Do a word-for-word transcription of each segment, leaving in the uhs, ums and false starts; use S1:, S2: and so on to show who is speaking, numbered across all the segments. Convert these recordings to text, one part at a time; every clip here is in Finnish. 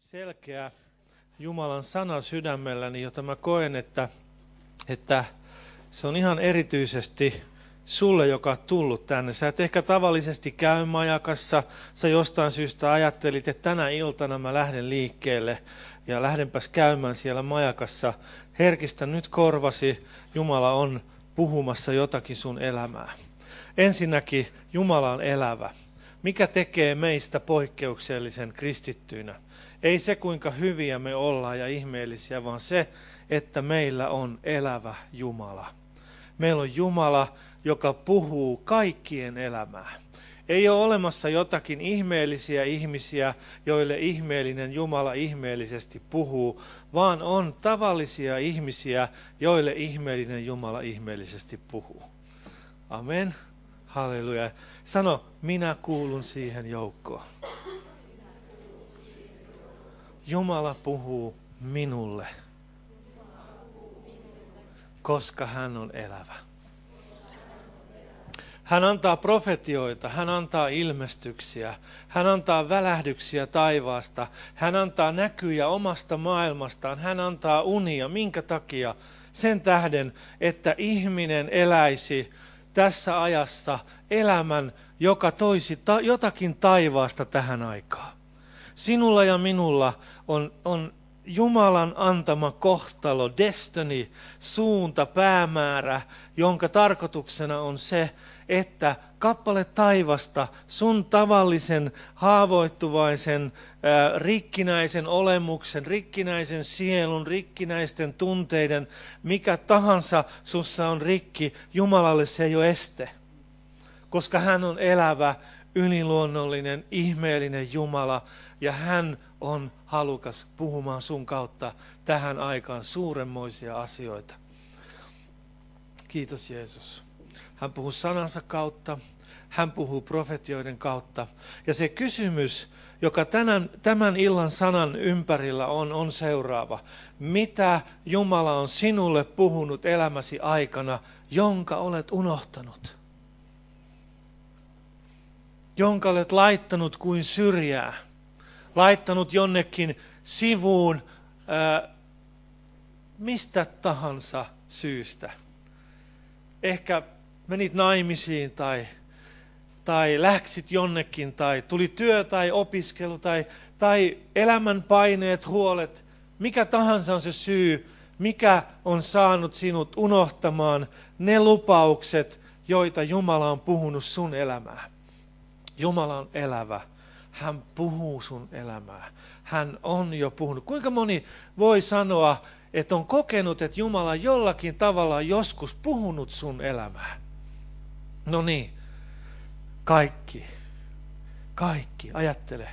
S1: selkeä Jumalan sana sydämelläni, jota mä koen, että, että se on ihan erityisesti sulle, joka on tullut tänne. Sä et ehkä tavallisesti käy majakassa, sä jostain syystä ajattelit, että tänä iltana mä lähden liikkeelle ja lähdenpäs käymään siellä majakassa. Herkistä nyt korvasi, Jumala on puhumassa jotakin sun elämää. Ensinnäkin Jumala on elävä. Mikä tekee meistä poikkeuksellisen kristittyinä? Ei se, kuinka hyviä me ollaan ja ihmeellisiä, vaan se, että meillä on elävä Jumala. Meillä on Jumala, joka puhuu kaikkien elämää. Ei ole olemassa jotakin ihmeellisiä ihmisiä, joille ihmeellinen Jumala ihmeellisesti puhuu, vaan on tavallisia ihmisiä, joille ihmeellinen Jumala ihmeellisesti puhuu. Amen. Halleluja. Sano, minä kuulun siihen joukkoon. Jumala puhuu minulle, koska hän on elävä. Hän antaa profetioita, hän antaa ilmestyksiä, hän antaa välähdyksiä taivaasta, hän antaa näkyjä omasta maailmastaan, hän antaa unia. Minkä takia? Sen tähden, että ihminen eläisi tässä ajassa elämän, joka toisi ta- jotakin taivaasta tähän aikaan. Sinulla ja minulla on, on Jumalan antama kohtalo, destiny, suunta, päämäärä, jonka tarkoituksena on se, että kappale taivasta, sun tavallisen, haavoittuvaisen, ää, rikkinäisen olemuksen, rikkinäisen sielun, rikkinäisten tunteiden, mikä tahansa sussa on rikki, Jumalalle se ei ole este. Koska hän on elävä, yliluonnollinen, ihmeellinen Jumala, ja hän on halukas puhumaan sun kautta tähän aikaan suuremmoisia asioita. Kiitos Jeesus. Hän puhuu sanansa kautta, hän puhuu profetioiden kautta. Ja se kysymys, joka tänään, tämän illan sanan ympärillä on, on seuraava. Mitä Jumala on sinulle puhunut elämäsi aikana, jonka olet unohtanut? Jonka olet laittanut kuin syrjää, laittanut jonnekin sivuun ää, mistä tahansa syystä. Ehkä menit naimisiin tai, tai läksit jonnekin tai tuli työ tai opiskelu tai, tai elämän paineet, huolet. Mikä tahansa on se syy, mikä on saanut sinut unohtamaan ne lupaukset, joita Jumala on puhunut sun elämään. Jumala on elävä. Hän puhuu sun elämää. Hän on jo puhunut. Kuinka moni voi sanoa, että on kokenut, että Jumala jollakin tavalla on joskus puhunut sun elämää? No niin, kaikki. Kaikki. Ajattele.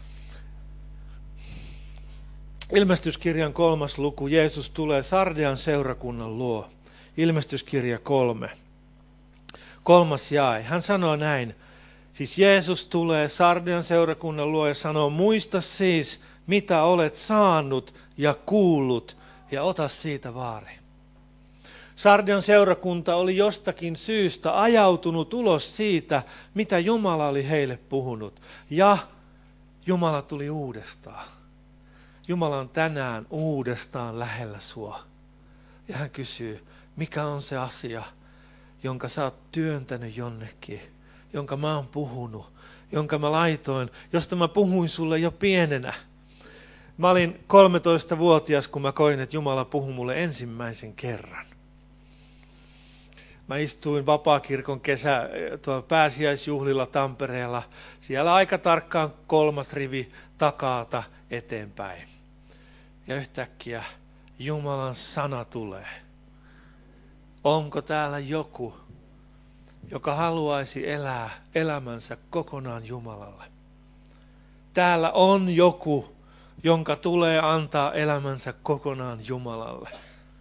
S1: Ilmestyskirjan kolmas luku. Jeesus tulee Sardean seurakunnan luo. Ilmestyskirja kolme. Kolmas jae. Hän sanoo näin. Siis Jeesus tulee Sardean seurakunnan luo ja sanoo, muista siis, mitä olet saanut ja kuullut, ja ota siitä vaari. Sardean seurakunta oli jostakin syystä ajautunut ulos siitä, mitä Jumala oli heille puhunut. Ja Jumala tuli uudestaan. Jumala on tänään uudestaan lähellä sua. Ja hän kysyy, mikä on se asia, jonka sä oot työntänyt jonnekin, jonka mä oon puhunut, jonka mä laitoin, josta mä puhuin sulle jo pienenä. Mä olin kolmetoistavuotias, kun mä koin, että Jumala puhui mulle ensimmäisen kerran. Mä istuin Vapaakirkon kesä tuolla pääsiäisjuhlilla Tampereella. Siellä aika tarkkaan kolmas rivi takaalta eteenpäin. Ja yhtäkkiä Jumalan sana tulee. Onko täällä joku, joka haluaisi elää elämänsä kokonaan Jumalalle? Täällä on joku, jonka tulee antaa elämänsä kokonaan Jumalalle.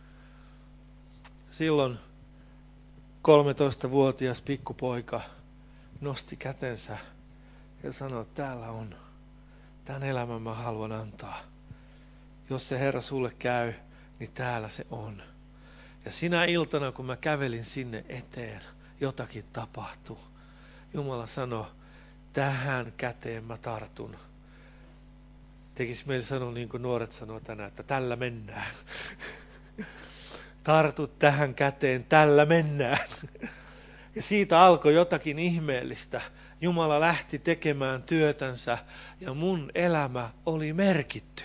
S1: Silloin kolmetoistavuotias pikkupoika nosti kätensä ja sanoi, että täällä on. Tämän elämän mä haluan antaa. Jos se Herra sulle käy, niin täällä se on. Ja sinä iltana, kun mä kävelin sinne eteen, jotakin tapahtui. Jumala sanoi, tähän käteen mä tartun. Tekisi meillä sanoa niin kuin nuoret sanoo tänään, että tällä mennään. Tartut tähän käteen, tällä mennään. Ja siitä alkoi jotakin ihmeellistä. Jumala lähti tekemään työtänsä ja mun elämä oli merkitty.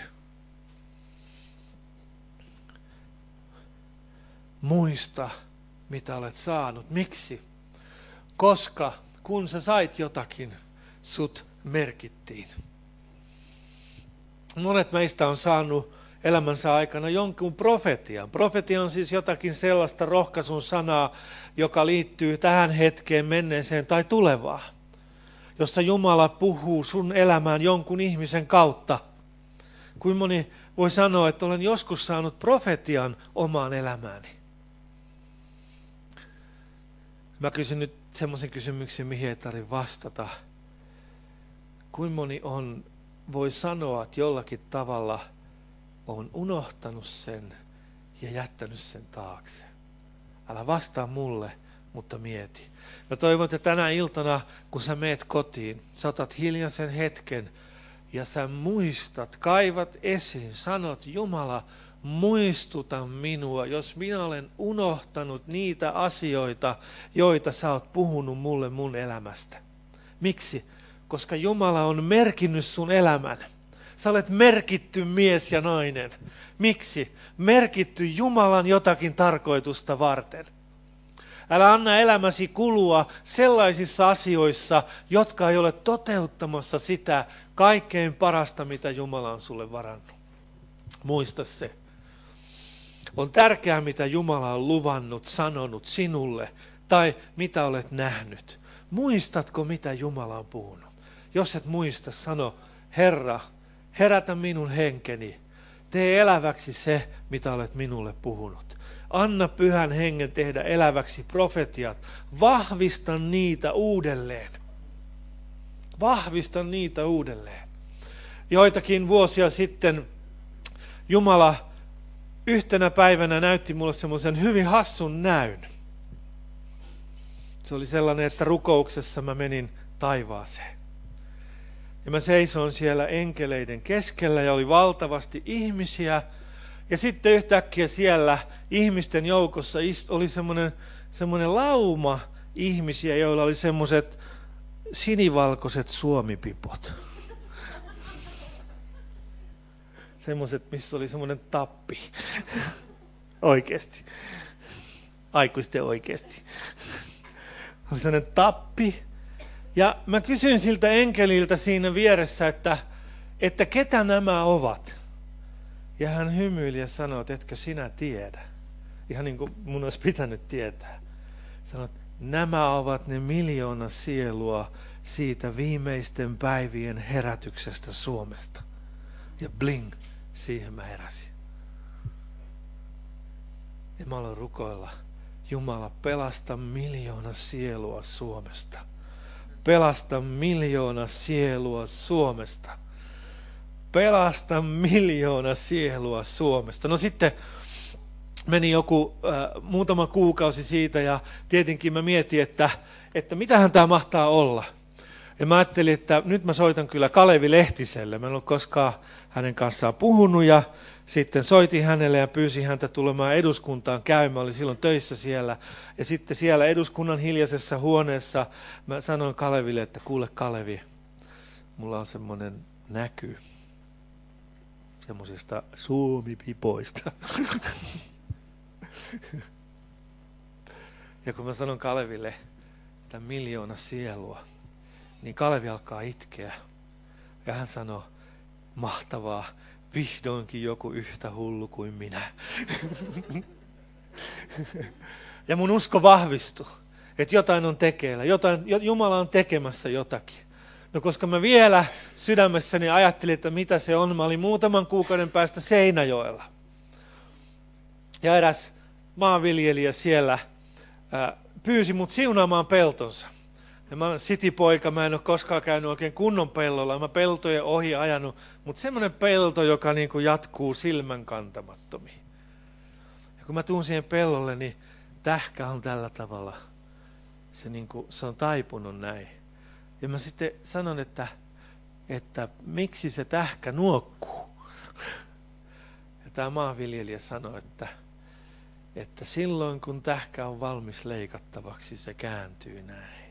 S1: Muista, mitä olet saanut. Miksi? Koska kun sä sait jotakin, sut merkittiin. Monet meistä on saanut elämänsä aikana jonkun profetian. Profetia on siis jotakin sellaista rohkaisun sanaa, joka liittyy tähän hetkeen, menneeseen tai tulevaan, jossa Jumala puhuu sun elämään jonkun ihmisen kautta. Kuinka moni voi sanoa, että olen joskus saanut profetian omaan elämääni? Mä kysyn nyt semmoisen kysymyksen, mihin ei tarvitse vastata. Kuinka moni on, voi sanoa, että jollakin tavalla on unohtanut sen ja jättänyt sen taakse? Älä vastaa mulle, mutta mieti. Mä toivon, että tänä iltana, kun sä meet kotiin, sä otat hiljaisen hetken ja sä muistat, kaivat esiin, sanot, Jumala, muistuta minua, jos minä olen unohtanut niitä asioita, joita sä oot puhunut mulle mun elämästä. Miksi? Koska Jumala on merkinnyt sun elämän. Sä olet merkitty mies ja nainen. Miksi? Merkitty Jumalan jotakin tarkoitusta varten. Älä anna elämäsi kulua sellaisissa asioissa, jotka ei ole toteuttamassa sitä kaikkein parasta, mitä Jumala on sulle varannut. Muista se. On tärkeää, mitä Jumala on luvannut, sanonut sinulle, tai mitä olet nähnyt. Muistatko, mitä Jumala on puhunut? Jos et muista, sano, Herra, herätä minun henkeni. Tee eläväksi se, mitä olet minulle puhunut. Anna Pyhän Hengen tehdä eläväksi profetiat. Vahvista niitä uudelleen. Vahvista niitä uudelleen. Joitakin vuosia sitten Jumala yhtenä päivänä näytti mulle semmoisen hyvin hassun näyn. Se oli sellainen, että rukouksessa mä menin taivaaseen. Ja mä seisoin siellä enkeleiden keskellä ja oli valtavasti ihmisiä. Ja sitten yhtäkkiä siellä ihmisten joukossa oli semmoinen, semmoinen lauma ihmisiä, joilla oli semmoiset sinivalkoiset suomipipot. Semmoiset, missä oli semmoinen tappi. Oikeasti. Aikuisten oikeasti. Oli semmoinen tappi. Ja mä kysyin siltä enkeliltä siinä vieressä, että, että ketä nämä ovat? Ja hän hymyili ja sanoi, että etkö sinä tiedä? Ihan niin kuin mun olisi pitänyt tietää. Sanoi, että nämä ovat ne miljoona sielua siitä viimeisten päivien herätyksestä Suomesta. Ja bling, siihen mä heräsin. Ja mä aloin rukoilla, Jumala, pelasta miljoona sielua Suomesta. Pelasta miljoona sielua Suomesta. Pelasta miljoona sielua Suomesta. No sitten meni joku äh, muutama kuukausi siitä ja tietenkin mä mietin, että, että mitähän tämä mahtaa olla. Ja mä ajattelin, että nyt mä soitan kyllä Kalevi Lehtiselle. Mä en ole koskaan hänen kanssaan puhunut ja sitten soitin hänelle ja pyysin häntä tulemaan eduskuntaan käymään. Oli silloin töissä siellä. Ja sitten siellä eduskunnan hiljaisessa huoneessa mä sanoin Kaleville, että kuule Kalevi, mulla on semmoinen näky semmoisista suomipipoista. Ja kun mä sanon Kaleville, että miljoona sielua, niin Kalevi alkaa itkeä. Ja hän sanoo, mahtavaa, vihdoinkin joku yhtä hullu kuin minä. Ja mun usko vahvistui, että jotain on tekeillä, jotain, Jumala on tekemässä jotakin. No koska mä vielä sydämessäni ajattelin, että mitä se on, mä olin muutaman kuukauden päästä Seinäjoella. Ja eräs maanviljelijä siellä ää, pyysi mut siunaamaan peltonsa. Ja mä olen citypoika, mä en ole koskaan käynyt oikein kunnon pellolla, mä peltojen ohi ajanut, mutta semmoinen pelto, joka niin kuin jatkuu silmän kantamattomiin. Ja kun mä tuun siihen pellolle, niin tähkä on tällä tavalla, se, niin kuin, se on taipunut näin. Ja mä sitten sanon, että että miksi se tähkä nuokkuu. Ja tämä maanviljelijä sanoi, että, että silloin kun tähkä on valmis leikattavaksi, se kääntyy näin.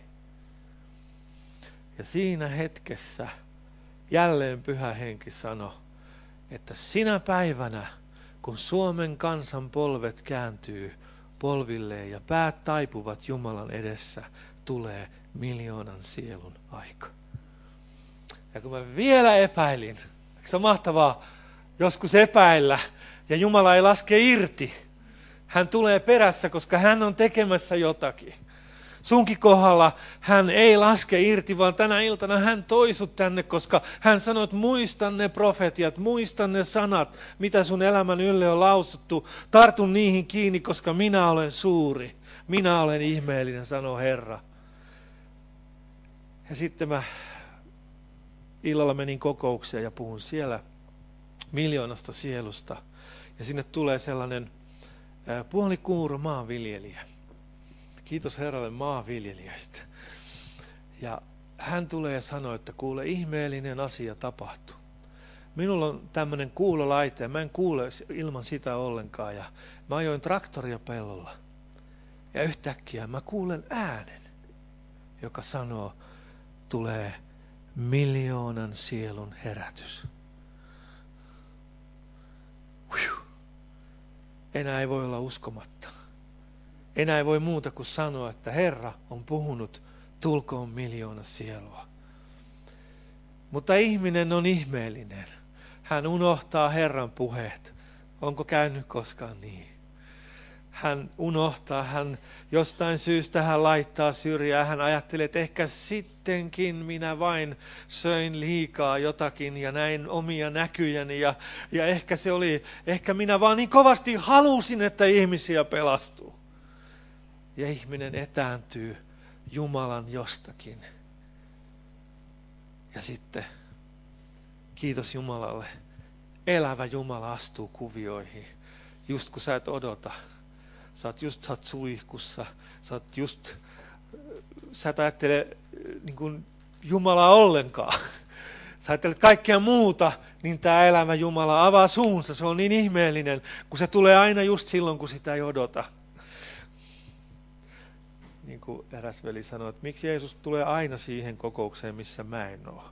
S1: Ja siinä hetkessä jälleen Pyhä Henki sanoi, että sinä päivänä, kun Suomen kansan polvet kääntyy polvilleen ja päät taipuvat Jumalan edessä, tulee miljoonan sielun aika. Ja kun mä vielä epäilin, eikö se on mahtavaa joskus epäillä, ja Jumala ei laske irti. Hän tulee perässä, koska hän on tekemässä jotakin. Sunkin kohdalla hän ei laske irti, vaan tänä iltana hän toi sut tänne, koska hän sanoi, että muista ne profetiat, muista ne sanat, mitä sun elämän ylle on lausuttu. Tartun niihin kiinni, koska minä olen suuri, minä olen ihmeellinen, sanoo Herra. Ja sitten mä illalla menin kokoukseen ja puhun siellä miljoonasta sielusta. Ja sinne tulee sellainen puolikuuro maanviljelijä. Kiitos Herralle maanviljelijästä. Ja hän tulee ja sanoo, että kuule, ihmeellinen asia tapahtuu. Minulla on tämmöinen kuulolaite ja mä en kuule ilman sitä ollenkaan. Ja mä ajoin traktoria pellolla. Ja yhtäkkiä mä kuulen äänen, joka sanoo, tulee miljoonan sielun herätys. Enää ei voi olla uskomatta. Enää ei voi muuta kuin sanoa, että Herra on puhunut, tulkoon miljoona sielua. Mutta ihminen on ihmeellinen. Hän unohtaa Herran puheet. Onko käynyt koskaan niin? Hän unohtaa, hän jostain syystä hän laittaa syrjään. Hän ajattelee, että ehkä sittenkin minä vain söin liikaa jotakin ja näin omia näkyjäni. Ja, ja ehkä se oli, ehkä minä vaan niin kovasti halusin, että ihmisiä pelastuu. Ja ihminen etääntyy Jumalan jostakin. Ja sitten, kiitos Jumalalle, elävä Jumala astuu kuvioihin, just kun sä et odota. Sä oot just sä oot suihkussa, sä oot just, sä et ajattele niin kuin Jumalaa ollenkaan. Sä ajattelet kaikkea muuta, niin tämä elävä Jumala avaa suunsa. Se on niin ihmeellinen, kun se tulee aina just silloin, kun sitä ei odota. Niin kuin eräs veli sanoi, että miksi Jeesus tulee aina siihen kokoukseen, missä mä en ole.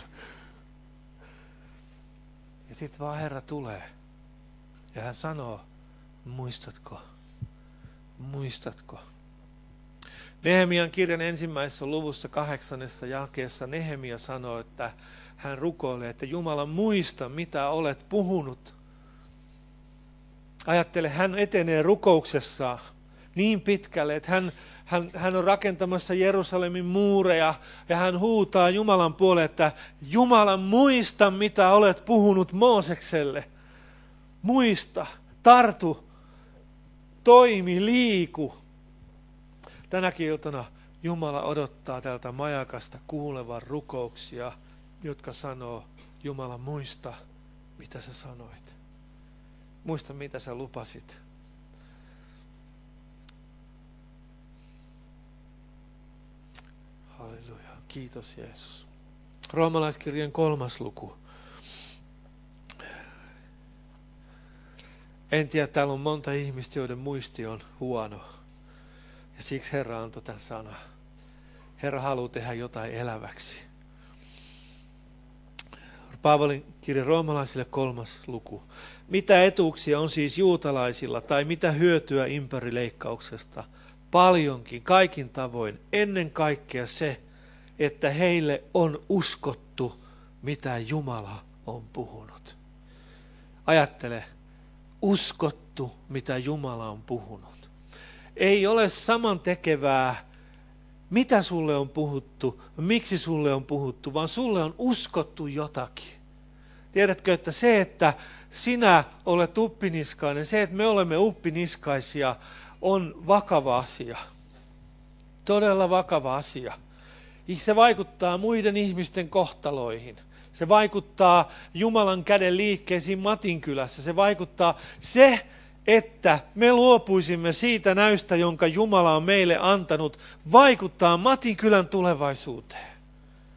S1: Ja sitten vaan Herra tulee. Ja hän sanoo, muistatko? Muistatko? Nehemian kirjan ensimmäisessä luvussa kahdeksannessa jakeessa Nehemia sanoo, että hän rukoilee, että Jumala muista, mitä olet puhunut. Ajattele, hän etenee rukouksessaan niin pitkälle, että hän, hän, hän on rakentamassa Jerusalemin muureja ja hän huutaa Jumalan puolelle, että Jumala muista, mitä olet puhunut Moosekselle. Muista, tartu, toimi, liiku. Tänäkin iltana Jumala odottaa tältä majakasta kuulevan rukouksia, jotka sanoo, Jumala muista, mitä sä sanoit. Muista, mitä sä lupasit. Halleluja. Kiitos Jeesus. Roomalaiskirjan kolmas luku. En tiedä, täällä on monta ihmistä, joiden muisti on huono. Ja siksi Herra antoi tämän sanan. Herra haluaa tehdä jotain eläväksi. Paavalin kirja roomalaisille kolmas luku. Mitä etuuksia on siis juutalaisilla tai mitä hyötyä ympärileikkauksesta? Paljonkin, kaikin tavoin, ennen kaikkea se, että heille on uskottu, mitä Jumala on puhunut. Ajattele, uskottu, mitä Jumala on puhunut. Ei ole samantekevää, mitä sulle on puhuttu, miksi sulle on puhuttu, vaan sulle on uskottu jotakin. Tiedätkö, että se, että sinä olet uppiniskainen, se, että me olemme uppiniskaisia, on vakava asia. Todella vakava asia. Se vaikuttaa muiden ihmisten kohtaloihin. Se vaikuttaa Jumalan käden liikkeisiin Matinkylässä. Se vaikuttaa se, että me luopuisimme siitä näystä, jonka Jumala on meille antanut, vaikuttaa Matinkylän tulevaisuuteen.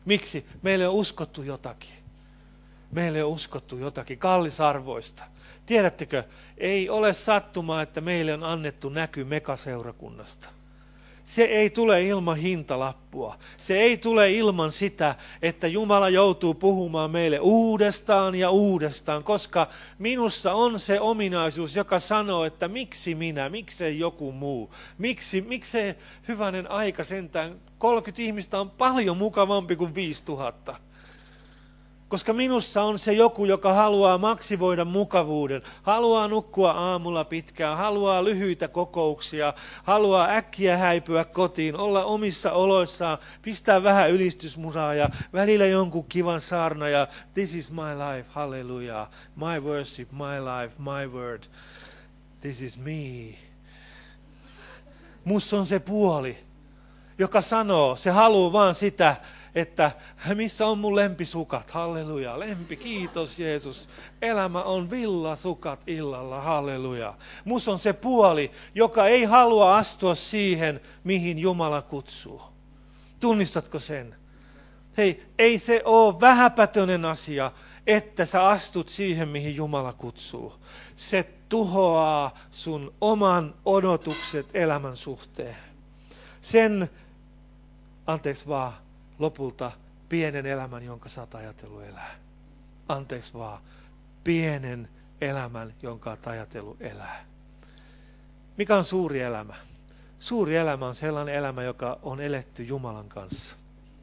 S1: Miksi? Meille on uskottu jotakin. Meille on uskottu jotakin kallisarvoista. Tiedättekö, ei ole sattumaa, että meille on annettu näky megaseurakunnasta. Se ei tule ilman hintalappua. Se ei tule ilman sitä, että Jumala joutuu puhumaan meille uudestaan ja uudestaan, koska minussa on se ominaisuus, joka sanoo, että miksi minä, miksei joku muu. Miksi, miksei hyvänen aika sentään, kolmekymmentä ihmistä on paljon mukavampi kuin viisituhatta. Koska minussa on se joku, joka haluaa maksivoida mukavuuden, haluaa nukkua aamulla pitkään, haluaa lyhyitä kokouksia, haluaa äkkiä häipyä kotiin, olla omissa oloissaan, pistää vähän ylistysmusaa ja välillä jonkun kivan saarna ja this is my life, hallelujah, my worship, my life, my word, this is me. Musta on se puoli, joka sanoo, se haluaa vaan sitä, että missä on mun lempisukat, halleluja, lempi, kiitos Jeesus. Elämä on villasukat illalla, halleluja. Mus on se puoli, joka ei halua astua siihen, mihin Jumala kutsuu. Tunnistatko sen? Hei, ei se ole vähäpätöinen asia, että sä astut siihen, mihin Jumala kutsuu. Se tuhoaa sun oman odotukset elämän suhteen. Sen, anteeksi vaan, lopulta pienen elämän, jonka sä oot ajatellut elää. Anteeksi vaan, pienen elämän, jonka oot ajatellut elää. Mikä on suuri elämä? Suuri elämä on sellainen elämä, joka on eletty Jumalan kanssa.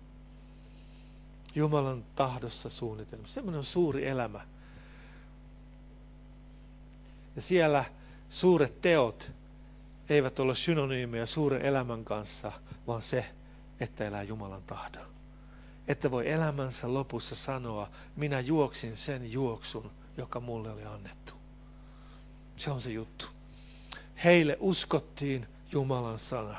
S1: Jumalan tahdossa suunnitelmassa. Semmoinen on suuri elämä. Ja siellä suuret teot eivät ole synonyymejä suuren elämän kanssa, vaan se, että elää Jumalan tahdon. Että voi elämänsä lopussa sanoa, minä juoksin sen juoksun, joka mulle oli annettu. Se on se juttu. Heille uskottiin Jumalan sana.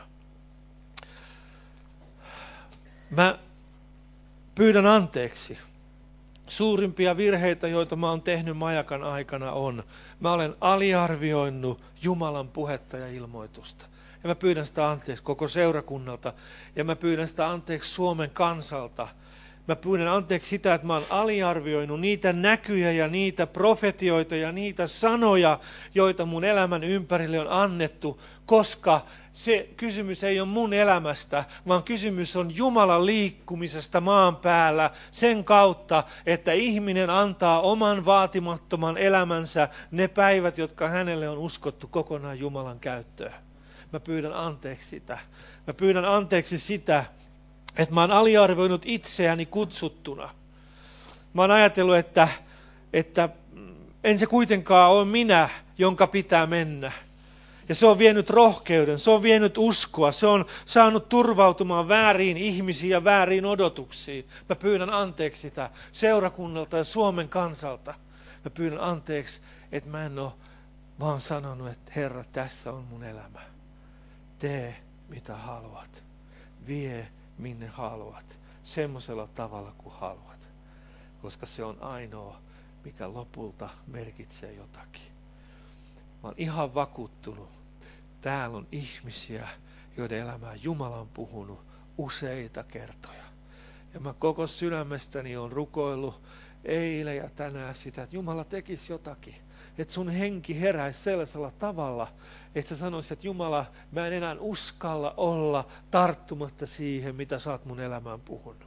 S1: Mä pyydän anteeksi. Suurimpia virheitä, joita mä oon tehnyt majakan aikana on, mä olen aliarvioinut Jumalan puhetta ja ilmoitusta. Ja mä pyydän sitä anteeksi koko seurakunnalta. Ja mä pyydän sitä anteeksi Suomen kansalta. Mä pyydän anteeksi sitä, että mä oon aliarvioinut niitä näkyjä ja niitä profetioita ja niitä sanoja, joita mun elämän ympärille on annettu. Koska se kysymys ei ole mun elämästä, vaan kysymys on Jumalan liikkumisesta maan päällä sen kautta, että ihminen antaa oman vaatimattoman elämänsä ne päivät, jotka hänelle on uskottu kokonaan Jumalan käyttöön. Mä pyydän anteeksi sitä. Mä pyydän anteeksi sitä, että mä oon aliarvioinut itseäni kutsuttuna. Mä oon ajatellut, että, että en se kuitenkaan ole minä, jonka pitää mennä. Ja se on vienyt rohkeuden, se on vienyt uskoa, se on saanut turvautumaan vääriin ihmisiin ja vääriin odotuksiin. Mä pyydän anteeksi sitä seurakunnalta ja Suomen kansalta. Mä pyydän anteeksi, että mä en ole vaan sanonut, että Herra, tässä on mun elämä. Tee mitä haluat. Vie minne haluat. Semmoisella tavalla kuin haluat. Koska se on ainoa, mikä lopulta merkitsee jotakin. Mä oon ihan vakuuttunut. Täällä on ihmisiä, joiden elämää Jumala on puhunut useita kertoja. Ja mä koko sydämestäni on rukoillut eilen ja tänään sitä, että Jumala tekisi jotakin. Että sun henki heräisi sellaisella tavalla, että sä sanoisit, että Jumala, mä en enää uskalla olla tarttumatta siihen, mitä sä oot mun elämään puhunut.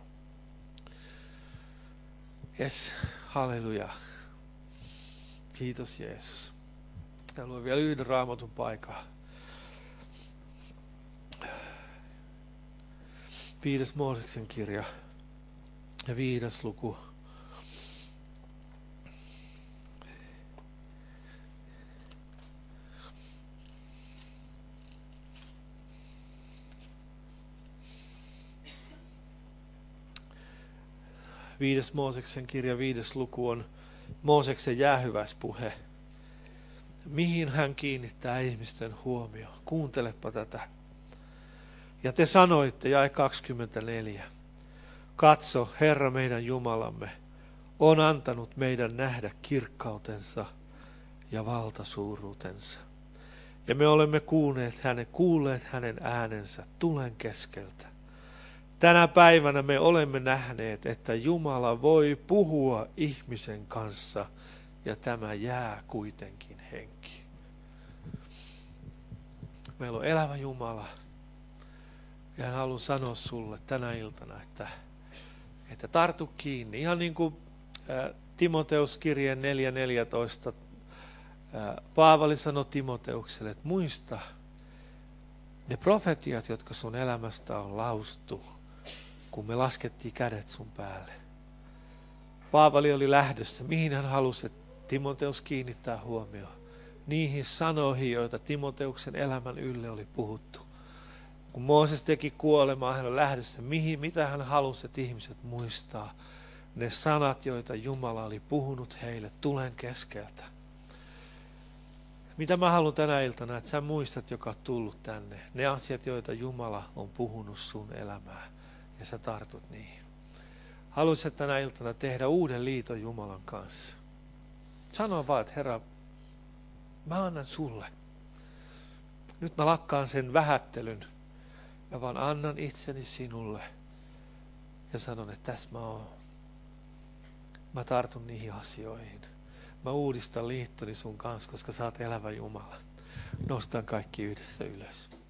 S1: Jes, halleluja. Kiitos Jeesus. Ja luen vielä yhden raamatun paikan. Viides Mooseksen kirja ja viides luku. Viides Mooseksen kirja, viides luku on Mooseksen jäähyväispuhe. Mihin hän kiinnittää ihmisten huomioon? Kuuntelepa tätä. Ja te sanoitte, jae kaksikymmentäneljä. Katso, Herra meidän Jumalamme on antanut meidän nähdä kirkkautensa ja valtasuuruutensa. Ja me olemme kuulleet hänen, kuulleet hänen äänensä tulen keskeltä. Tänä päivänä me olemme nähneet, että Jumala voi puhua ihmisen kanssa ja tämä jää kuitenkin henki. Meillä on elävä Jumala ja hän haluaa sanoa sulle tänä iltana, että, että tartu kiinni. Ihan niin kuin ä, Timoteus kirjeen neljä neljätoista Paavali sanoi Timoteukselle, että muista ne profetiat, jotka sun elämästä on lausuttu, kun me laskettiin kädet sun päälle. Paavali oli lähdössä, mihin hän halusi, että Timoteus kiinnittää huomioon. Niihin sanoihin, joita Timoteuksen elämän ylle oli puhuttu. Kun Mooses teki kuolemaa, hän on lähdössä, mihin, mitä hän halusi, että ihmiset muistaa. Ne sanat, joita Jumala oli puhunut heille tulen keskeltä. Mitä mä haluan tänä iltana, että sä muistat, joka on tullut tänne. Ne asiat, joita Jumala on puhunut sun elämään. Ja sä tartut niihin. Haluaisit tänä iltana tehdä uuden liiton Jumalan kanssa. Sano vaan, että Herra, mä annan sulle. Nyt mä lakkaan sen vähättelyn. Mä vaan annan itseni sinulle. Ja sanon, että tässä mä oon. Mä tartun niihin asioihin. Mä uudistan liittoni sun kanssa, koska sä oot elävä Jumala. Nostan kaikki yhdessä ylös.